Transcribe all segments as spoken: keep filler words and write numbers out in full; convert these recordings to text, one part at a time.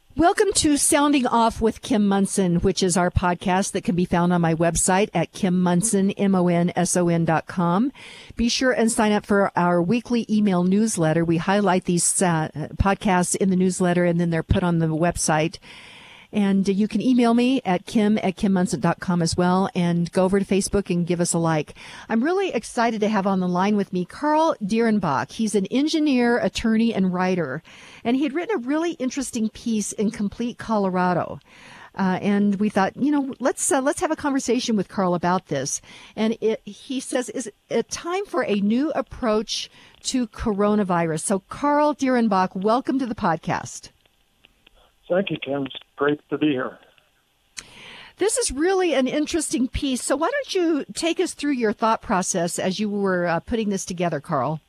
Welcome to Sounding Off with Kim Monson, which is our podcast that can be found on my website at Kim Monson, M O N S O N dot com. Be sure and sign up for our weekly email newsletter. We highlight these uh, podcasts in the newsletter, and then they're put on the website. And you can email me at kim at kim monson dot com as well, and go over to Facebook and give us a like. I'm really excited to have on the line with me Carl Dierenbach. He's an engineer, attorney, and writer, and he had written a really interesting piece in Complete Colorado. Uh, and we thought, you know, let's uh, let's have a conversation with Carl about this. And it, he says, is it time for a new approach to coronavirus? So, Carl Dierenbach, welcome to the podcast. Thank you, Kim. It's great to be here. This is really an interesting piece. So why don't you take us through your thought process as you were uh, putting this together, Carl?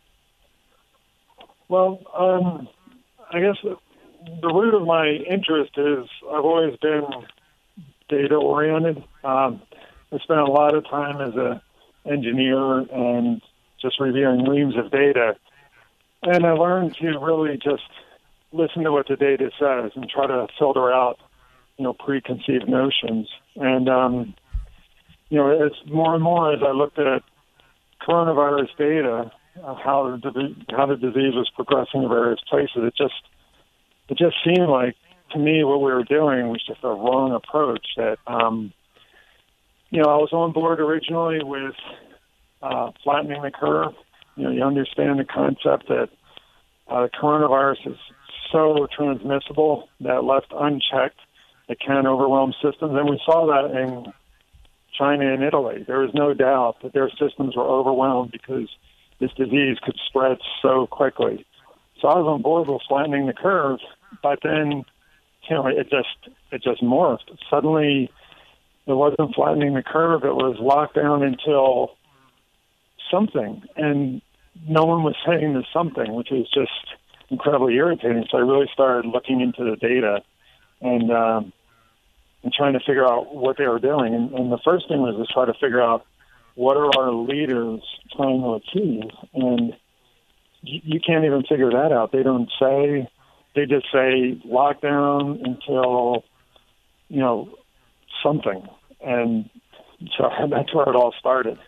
Well, um, I guess the, the root of my interest is I've always been data-oriented. Um, I spent a lot of time as an engineer and just reviewing reams of data. And I learned to really just listen to what the data says and try to filter out, you know, preconceived notions. And, um, you know, it's more and more as I looked at coronavirus data, uh, how the how the disease was progressing in various places, it just it just seemed like to me what we were doing was just a wrong approach. That, um, you know, I was on board originally with uh, flattening the curve. You know, you understand the concept that uh, the coronavirus is so transmissible that left unchecked, it can overwhelm systems. And we saw that in China and Italy. There was no doubt that their systems were overwhelmed because this disease could spread so quickly. So I was on board with flattening the curve, but then, you know, it just it just morphed. Suddenly, it wasn't flattening the curve. It was lockdown until something. And no one was saying the something, which is just incredibly irritating. So I really started looking into the data and um, and trying to figure out what they were doing. And, and the first thing was to try to figure out what are our leaders trying to achieve. And you, you can't even figure that out. They don't say, they just say lockdown until, you know, something. And so that's where it all started.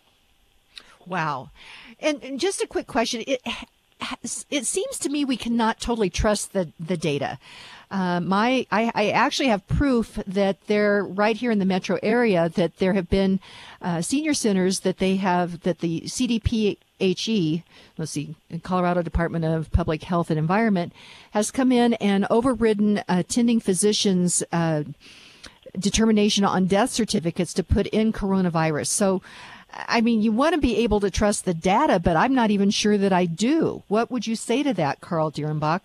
Wow. And, and just a quick question. It It seems to me we cannot totally trust the, the data. Uh, my, I, I actually have proof that they're right here in the metro area that there have been uh, senior centers that they have, that the C D P H E, let's see, Colorado Department of Public Health and Environment, has come in and overridden attending physicians' uh, determination on death certificates to put in coronavirus. So, I mean, you want to be able to trust the data, but I'm not even sure that I do. What would you say to that, Carl Dierenbach?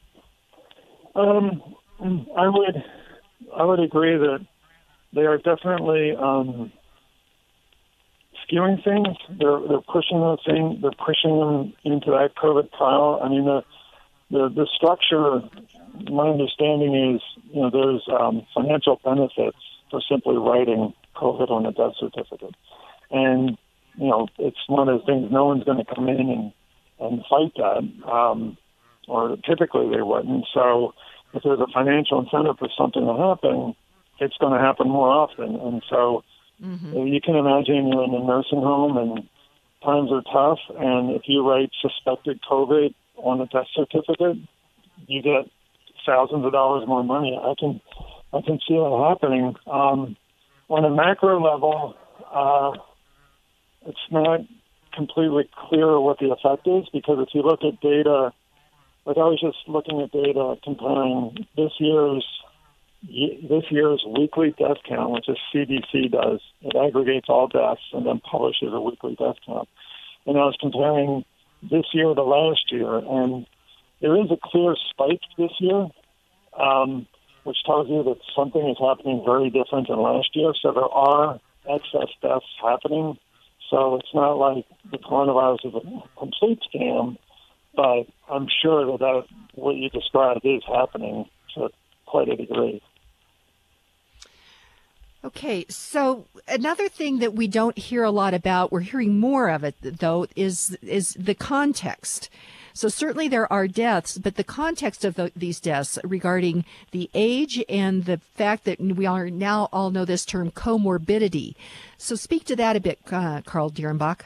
Um, I would, I would agree that they are definitely um, skewing things. They're they're pushing those things. They're pushing them into that COVID trial. I mean, the the, the structure. My understanding is, you know, there's um, financial benefits for simply writing COVID on a death certificate. And, you know, it's one of the things, no one's going to come in and, and fight that, um, or typically they wouldn't. So if there's a financial incentive for something to happen, it's going to happen more often. And so mm-hmm. you can imagine you're in a nursing home and times are tough, and if you write suspected COVID on a death certificate, you get thousands of dollars more money. I can, I can see that happening. Um, on a macro level, uh, it's not completely clear what the effect is, because if you look at data, like I was just looking at data comparing this year's this year's weekly death count, which is C D C does. It aggregates all deaths and then publishes a weekly death count. And I was comparing this year to last year, and there is a clear spike this year, um, which tells you that something is happening very different than last year. So there are excess deaths happening. So it's not like the coronavirus is a complete scam, but I'm sure that, that what you described is happening to quite a degree. Okay, so another thing that we don't hear a lot about, we're hearing more of it, though, is is the context. So certainly there are deaths, but the context of the, these deaths regarding the age and the fact that we are now all know this term comorbidity. So speak to that a bit, uh, Karl Dierenbach.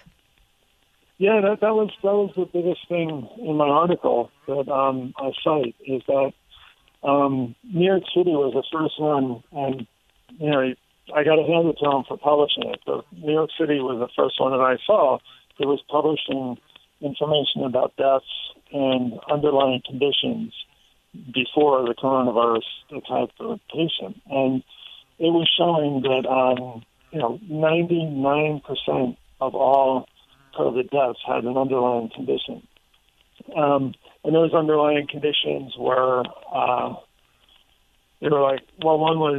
Yeah, that, that was that was the biggest thing in my article that um, I cite is that um, New York City was the first one, and you know I got to hand it to them for publishing it. But New York City was the first one that I saw that was publishing information about deaths and underlying conditions before the coronavirus attacked the patient, and it was showing that um, you know ninety-nine percent of all COVID deaths had an underlying condition. Um, and those underlying conditions were, uh, they were like, well, one was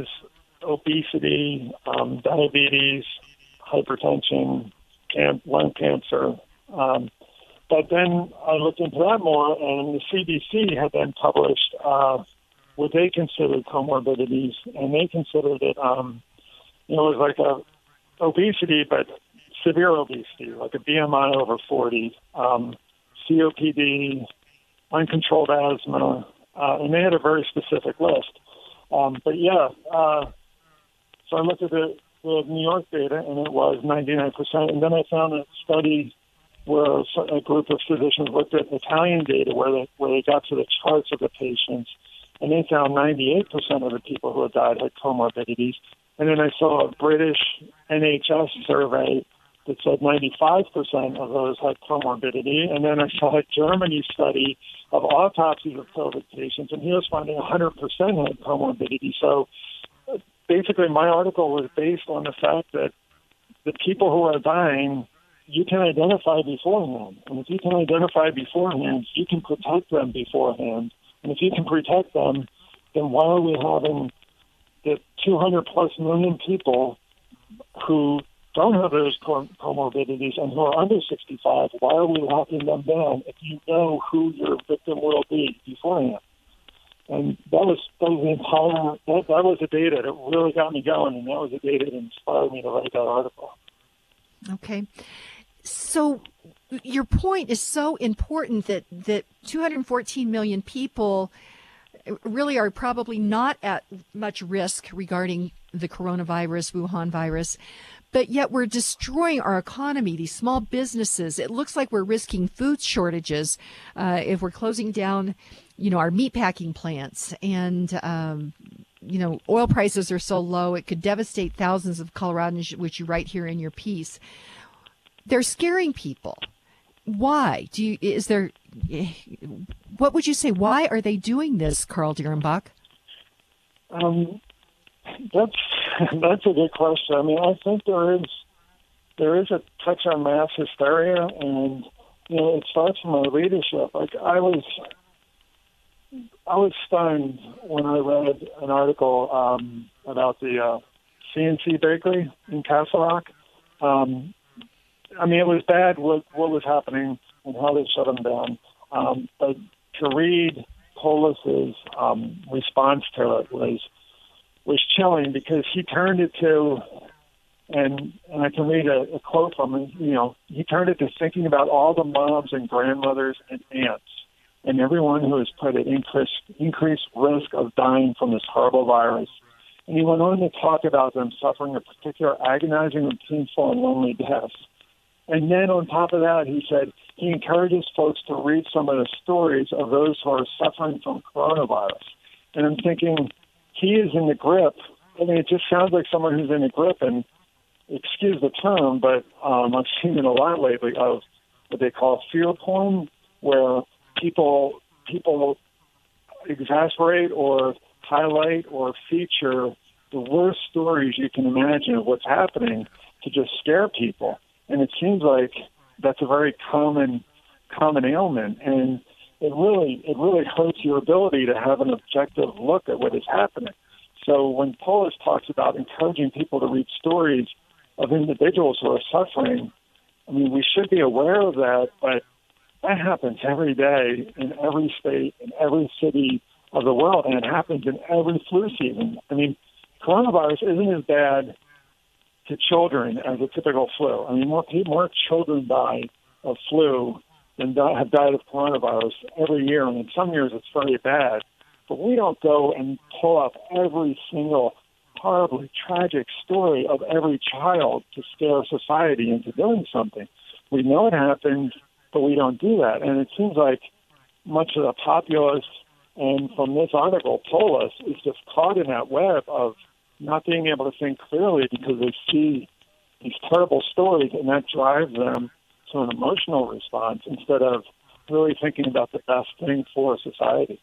obesity, um, diabetes, hypertension, can- lung cancer. Um, but then I looked into that more, and the C D C had then published uh, what they considered comorbidities, and they considered it, um, you know, it was like a obesity, but severe obesity, like a B M I over forty, um, C O P D, uncontrolled asthma, uh, and they had a very specific list. Um, but yeah, uh, so I looked at the, the New York data, and it was ninety-nine percent. And then I found a study where a group of physicians looked at Italian data where they, where they got to the charts of the patients, and they found ninety-eight percent of the people who had died had comorbidities. And then I saw a British N H S survey that said ninety-five percent of those had comorbidity. And then I saw a Germany study of autopsies of COVID patients, and he was finding one hundred percent had comorbidity. So basically my article was based on the fact that the people who are dying, you can identify beforehand. And if you can identify beforehand, you can protect them beforehand. And if you can protect them, then why are we having the two hundred plus million people who don't have those com- comorbidities and who are under sixty-five, why are we locking them down if you know who your victim will be beforehand? And that was, that was the entire, that, that was the data that really got me going, and that was the data that inspired me to write that article. Okay. So your point is so important that, that two hundred fourteen million people really are probably not at much risk regarding the coronavirus, Wuhan virus. But yet we're destroying our economy, these small businesses. It looks like we're risking food shortages uh, if we're closing down, you know, our meatpacking plants. And, um, you know, oil prices are so low, it could devastate thousands of Coloradans, which you write here in your piece. They're scaring people. Why? Do you, is there, what would you say? Why are they doing this, Karl Dierenbach? Um, that's that's a good question. I mean, I think there is there is a touch on mass hysteria, and you know, it starts from our leadership. Like I was, I was stunned when I read an article um, about the uh, C N C bakery in Castle Rock. Um, I mean, it was bad what what was happening and how they shut them down. Um, but to read Polis's um, response to it was. was chilling because he turned it to, and, and I can read a, a quote from him, you know, he turned it to thinking about all the moms and grandmothers and aunts and everyone who is put at increased, increased risk of dying from this horrible virus. And he went on to talk about them suffering a particular agonizing and painful and lonely death. And then on top of that, he said he encourages folks to read some of the stories of those who are suffering from coronavirus. And I'm thinking, he is in the grip. I mean, it just sounds like someone who's in the grip, and excuse the term, but um, I've seen it a lot lately of what they call fear porn, where people people exasperate or highlight or feature the worst stories you can imagine of what's happening to just scare people. And it seems like that's a very common common ailment, and it really it really hurts your ability to have an objective look at what is happening. So when Polis talks about encouraging people to read stories of individuals who are suffering, I mean, we should be aware of that, but that happens every day in every state, in every city of the world, and it happens in every flu season. I mean, coronavirus isn't as bad to children as a typical flu. I mean, more people, more children die of flu and die, have died of coronavirus every year, and in some years it's very bad. But we don't go and pull up every single horribly tragic story of every child to scare society into doing something. We know it happened, but we don't do that. And it seems like much of the populace, and from this article, polis, is just caught in that web of not being able to think clearly because they see these terrible stories, and that drives them to an emotional response instead of really thinking about the best thing for society.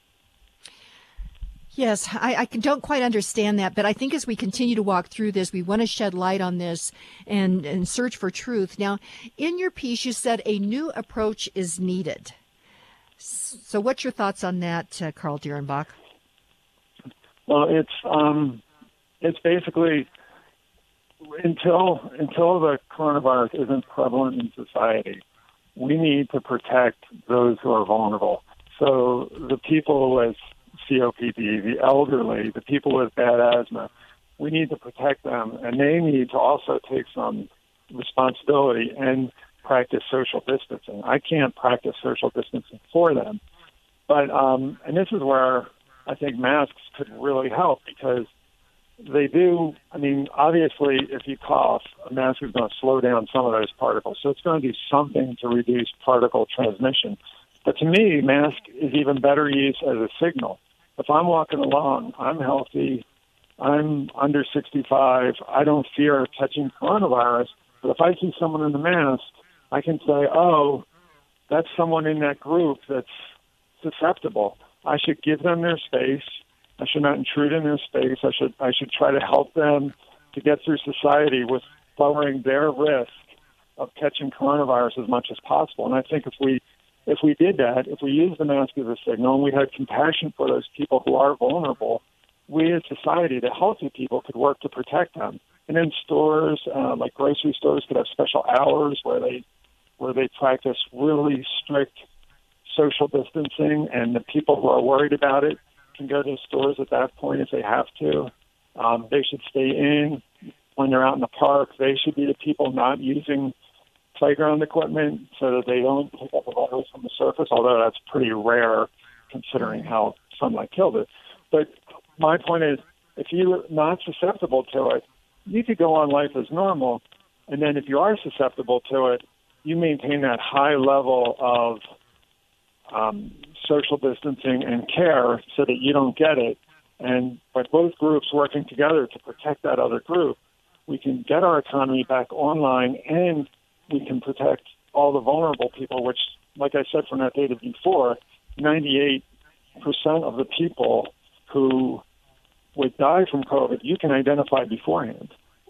Yes, I, I don't quite understand that, but I think as we continue to walk through this, we want to shed light on this and, and search for truth. Now, in your piece, you said a new approach is needed. So what's your thoughts on that, uh, Karl Dierenbach? Well, it's um, it's basically until until the coronavirus isn't prevalent in society, we need to protect those who are vulnerable. So the people with C O P D, the elderly, the people with bad asthma, we need to protect them, and they need to also take some responsibility and practice social distancing. I can't practice social distancing for them, but um, and this is where I think masks could really help, because they do. I mean, obviously, if you cough, a mask is going to slow down some of those particles, so it's going to do something to reduce particle transmission. But to me, mask is even better used as a signal. If I'm walking along, I'm healthy, I'm under sixty-five, I don't fear catching coronavirus, but if I see someone in the mask, I can say, oh, that's someone in that group that's susceptible. I should give them their space. I should not intrude in their space. I should I should try to help them to get through society with lowering their risk of catching coronavirus as much as possible. And I think if we if we did that, if we used the mask as a signal and we had compassion for those people who are vulnerable, we as society, the healthy people, could work to protect them. And then stores, uh, like grocery stores, could have special hours where they where they practice really strict social distancing, and the people who are worried about it can go to stores at that point if they have to. Um, they should stay in when they're out in the park. They should be the people not using playground equipment so that they don't pick up a virus from the surface, although that's pretty rare considering how sunlight killed it. But my point is, if you're not susceptible to it, you could go on life as normal, and then if you are susceptible to it, you maintain that high level of um, social distancing and care so that you don't get it. And by both groups working together to protect that other group, we can get our economy back online, and we can protect all the vulnerable people, which, like I said from that data before, ninety-eight percent of the people who would die from COVID, you can identify beforehand.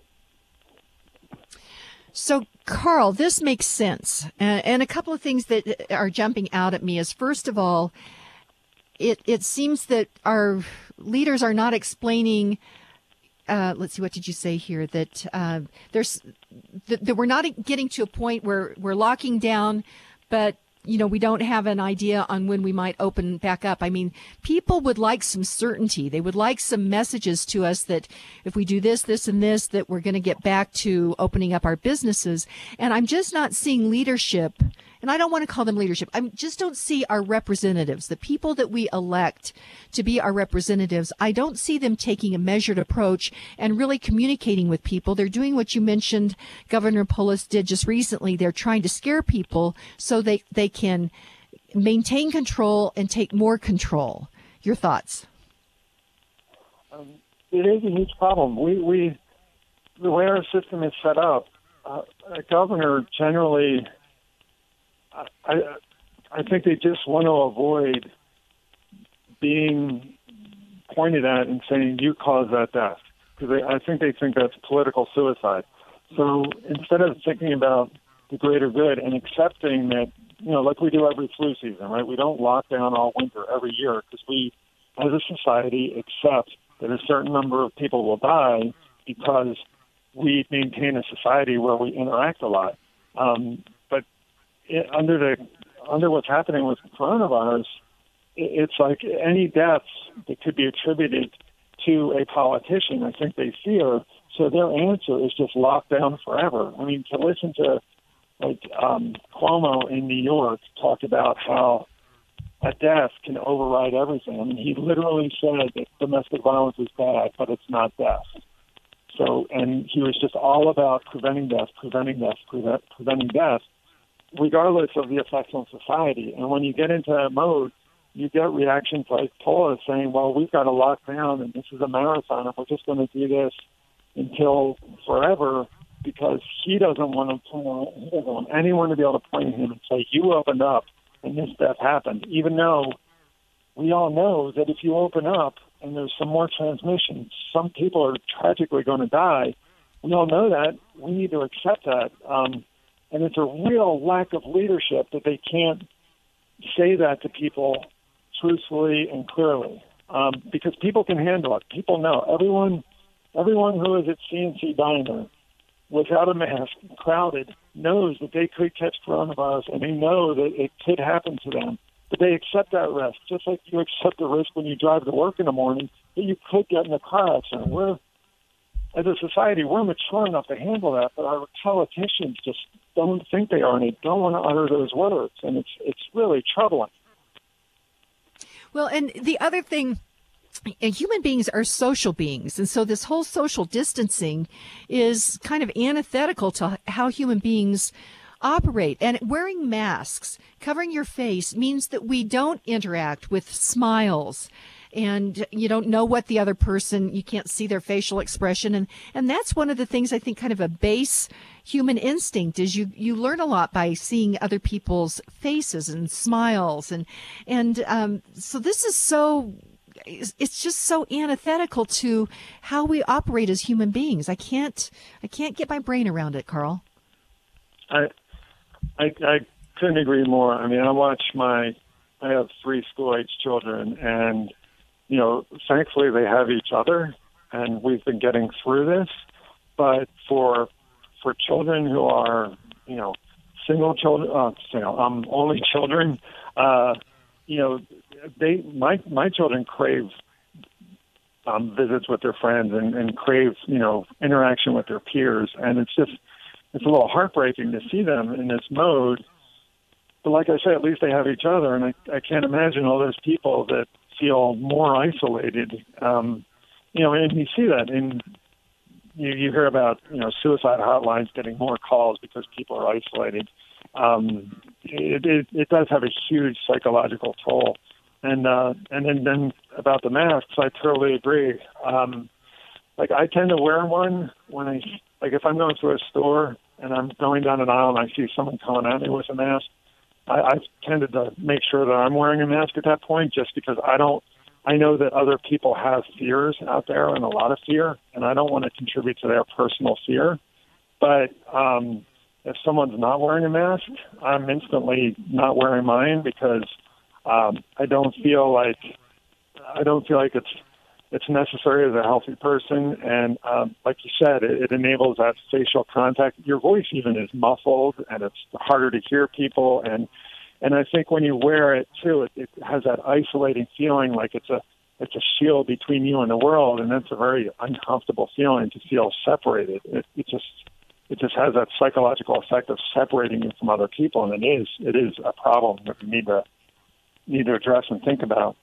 So, Karl, this makes sense. Uh, and a couple of things that are jumping out at me is, first of all, it, it seems that our leaders are not explaining, uh, let's see, what did you say here? That uh, there's that, that we're not getting to a point where we're locking down, but you know, we don't have an idea on when we might open back up. I mean, people would like some certainty. They would like some messages to us that if we do this, this, and this, that we're going to get back to opening up our businesses. And I'm just not seeing leadership, and I don't want to call them leadership. I just don't see our representatives, the people that we elect to be our representatives. I don't see them taking a measured approach and really communicating with people. They're doing what you mentioned Governor Polis did just recently. They're trying to scare people so they, they can maintain control and take more control. Your thoughts? Um, it is a huge problem. We, we, the way our system is set up, uh, a governor generally, I, I think they just want to avoid being pointed at and saying, you caused that death, because I think they think that's political suicide. So instead of thinking about the greater good and accepting that, you know, like we do every flu season, right? We don't lock down all winter every year because we, as a society, accept that a certain number of people will die because we maintain a society where we interact a lot. Um, but it, under the under what's happening with coronavirus, it, it's like any deaths that could be attributed to a politician, I think they fear. So their answer is just lock down forever. I mean, to listen to Like um, Cuomo in New York talked about how a death can override everything. I mean, he literally said that domestic violence is bad, but it's not death. So, and he was just all about preventing death, preventing death, prevent, preventing death, regardless of the effects on society. And when you get into that mode, you get reactions like Paula saying, well, we've got to lock down, and this is a marathon, and we're just going to do this until forever, because he doesn't want to point, he doesn't want anyone to be able to point at him and say, you opened up, and this death happened, even though we all know that if you open up and there's some more transmission, some people are tragically going to die. We all know that. We need to accept that. Um, and it's a real lack of leadership that they can't say that to people truthfully and clearly, um, because people can handle it. People know. Everyone, everyone who is at C N C Diner without a mask, crowded, knows that they could catch coronavirus, and they know that it could happen to them. But they accept that risk, just like you accept the risk when you drive to work in the morning that you could get in a car accident. We're, as a society, we're mature enough to handle that, but our politicians just don't think they are, and they don't want to utter those words, and it's it's really troubling. Well, and the other thing, human beings are social beings, and so this whole social distancing is kind of antithetical to how human beings operate. And wearing masks, covering your face, means that we don't interact with smiles, and you don't know what the other person, you can't see their facial expression. And, and that's one of the things I think kind of a base human instinct is you, you learn a lot by seeing other people's faces and smiles. And, and um, so this is so, it's just so antithetical to how we operate as human beings. I can't, I can't get my brain around it, Carl. I, I, I couldn't agree more. I mean, I watch my, I have three school-age children, and, you know, thankfully they have each other, and we've been getting through this. But for for children who are, you know, single children, uh, single, um, only children, uh, you know, they my my children crave um, visits with their friends and, and crave, you know, interaction with their peers, and it's just it's a little heartbreaking to see them in this mode. But like I said, at least they have each other, and I, I can't imagine all those people that feel more isolated. Um, you know, and you see that in you, you hear about, you know, suicide hotlines getting more calls because people are isolated. Um, it, it, it does have a huge psychological toll. And uh, and then, then about the masks, I totally agree. Um, like I tend to wear one when I like if I'm going to a store and I'm going down an aisle and I see someone coming at me with a mask. I, I've tended to make sure that I'm wearing a mask at that point, just because I don't, I know that other people have fears out there, and a lot of fear, and I don't want to contribute to their personal fear. But um, if someone's not wearing a mask, I'm instantly not wearing mine, because um, I don't feel like, I don't feel like it's, it's necessary as a healthy person. And um, like you said, it, it enables that facial contact. Your voice even is muffled, and it's harder to hear people. And and I think when you wear it too, it, it has that isolating feeling, like it's a it's a shield between you and the world, and that's a very uncomfortable feeling, to feel separated. It, it just it just has that psychological effect of separating you from other people, and it is it is a problem that we need to need to address and think about.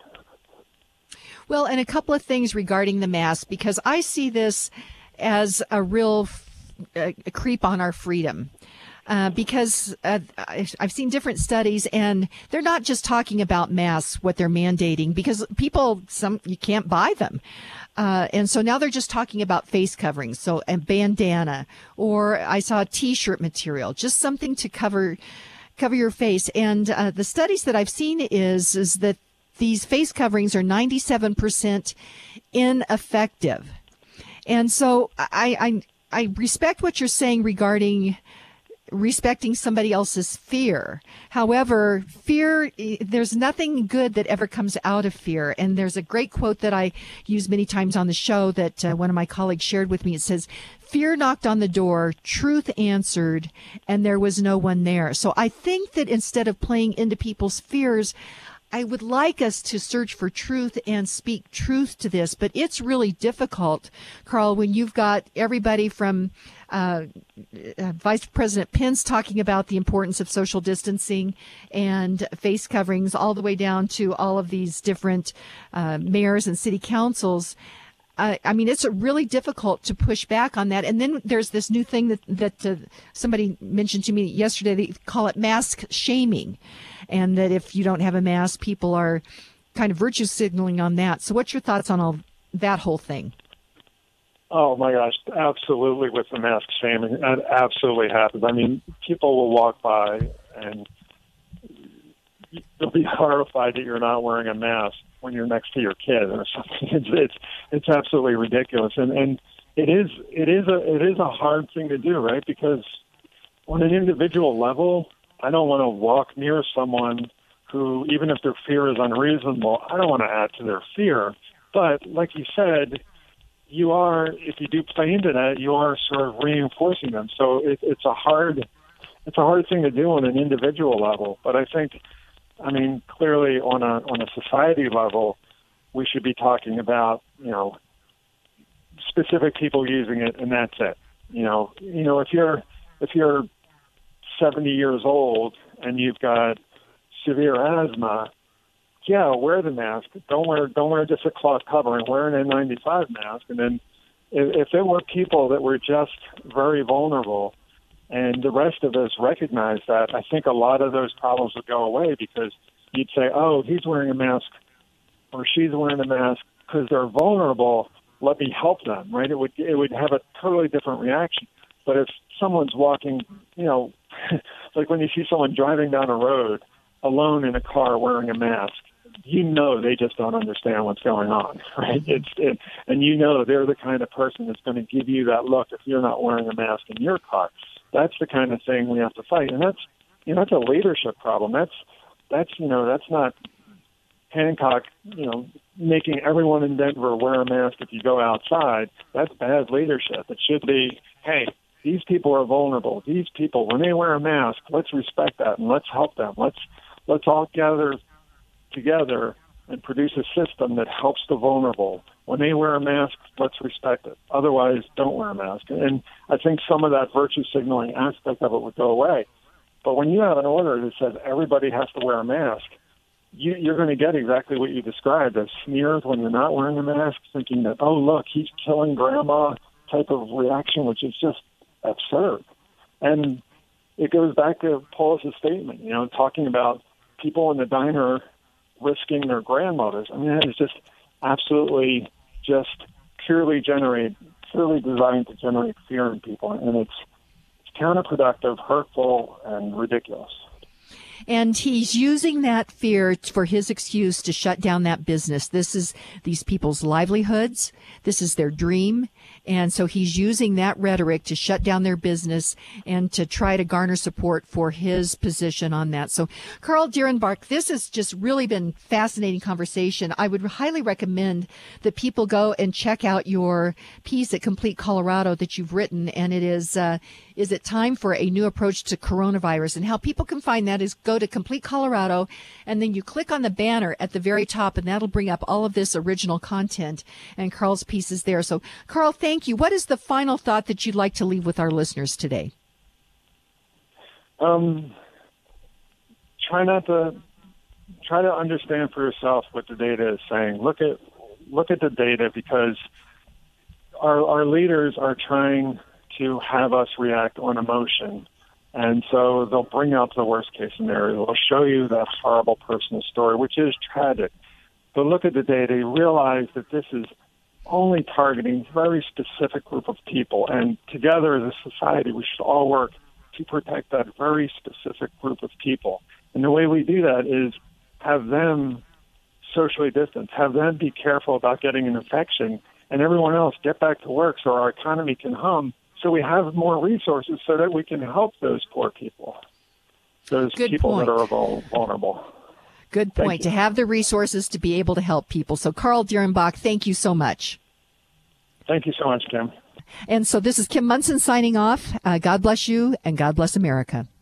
Well, and a couple of things regarding the mask, because I see this as a real uh, creep on our freedom. Uh, because uh, I've seen different studies, and they're not just talking about masks, what they're mandating, because people, some you can't buy them. Uh, and so now they're just talking about face coverings, so a bandana, or I saw a T-shirt material, just something to cover cover your face. And uh, the studies that I've seen is is that these face coverings are ninety-seven percent ineffective. And so I, I I respect what you're saying regarding respecting somebody else's fear. However, fear, there's nothing good that ever comes out of fear. And there's a great quote that I use many times on the show that uh, one of my colleagues shared with me. It says, "Fear knocked on the door, truth answered, and there was no one there." So I think that instead of playing into people's fears, I would like us to search for truth and speak truth to this, but it's really difficult, Carl, when you've got everybody from uh, uh, Vice President Pence talking about the importance of social distancing and face coverings all the way down to all of these different uh, mayors and city councils. Uh, I mean, it's really difficult to push back on that. And then there's this new thing that, that uh, somebody mentioned to me yesterday. They call it mask shaming. And that if you don't have a mask, people are kind of virtue signaling on that. So what's your thoughts on all that whole thing? Oh, my gosh, absolutely with the mask shaming. It absolutely happens. I mean, people will walk by and you'll be horrified that you're not wearing a mask when you're next to your kid or something. It's it's, it's absolutely ridiculous. And, and it is it is a it is a hard thing to do, right? Because on an individual level, I don't want to walk near someone who, even if their fear is unreasonable, I don't want to add to their fear. But like you said, you are, if you do play into that, you are sort of reinforcing them. So it, it's a hard, it's a hard thing to do on an individual level. But I think, I mean, clearly on a on a society level, we should be talking about, you know, specific people using it, and that's it. You know, you know, if you're if you're seventy years old and you've got severe asthma, yeah, wear the mask. Don't wear don't wear just a cloth covering. Wear an N ninety-five mask. And then if, if there were people that were just very vulnerable and the rest of us recognize that, I think a lot of those problems would go away, because you'd say, oh, he's wearing a mask or she's wearing a mask because they're vulnerable. Let me help them, right? It would it would have a totally different reaction. But if someone's walking, you know, like when you see someone driving down a road alone in a car wearing a mask, you know they just don't understand what's going on, right? It's it, and you know they're the kind of person that's going to give you that look if you're not wearing a mask in your car. That's the kind of thing we have to fight, and that's you know that's a leadership problem. That's that's you know that's not Hancock, you know, making everyone in Denver wear a mask if you go outside. That's bad leadership. It should be, hey, these people are vulnerable. These people, when they wear a mask, let's respect that and let's help them. Let's let's all gather together and produce a system that helps the vulnerable. When they wear a mask, let's respect it. Otherwise, don't wear a mask. And I think some of that virtue signaling aspect of it would go away. But when you have an order that says everybody has to wear a mask, you, you're going to get exactly what you described as sneers when you're not wearing a mask, thinking that, oh, look, he's killing grandma type of reaction, which is just absurd. And it goes back to Paulus's statement, you know, talking about people in the diner risking their grandmothers. I mean, that is just absolutely just purely generate, purely designed to generate fear in people. And it's, it's counterproductive, hurtful, and ridiculous. And he's using that fear for his excuse to shut down that business. This is these people's livelihoods. This is their dream. And so he's using that rhetoric to shut down their business and to try to garner support for his position on that. So, Carl Dierenbach, this has just really been fascinating conversation. I would highly recommend that people go and check out your piece at Complete Colorado that you've written. And it is, uh, Is It Time for a New Approach to Coronavirus? And how people can find that is go to Complete Colorado, and then you click on the banner at the very top, and that'll bring up all of this original content and Carl's piece is there. So, Carl, thank you. What is the final thought that you'd like to leave with our listeners today? Um, try not to try to understand for yourself what the data is saying. Look at look at the data, because our our leaders are trying to have us react on emotion. And so they'll bring up the worst case scenario. They'll show you that horrible personal story, which is tragic. But look at the data. You realize that this is only targeting a very specific group of people. And together as a society, we should all work to protect that very specific group of people. And the way we do that is have them socially distance, have them be careful about getting an infection, and everyone else get back to work so our economy can hum, so we have more resources so that we can help those poor people, those Good people point. that are vulnerable. Good point, to have the resources to be able to help people. So, Carl Dierenbach, thank you so much. Thank you so much, Kim. And so this is Kim Monson signing off. Uh, God bless you, and God bless America.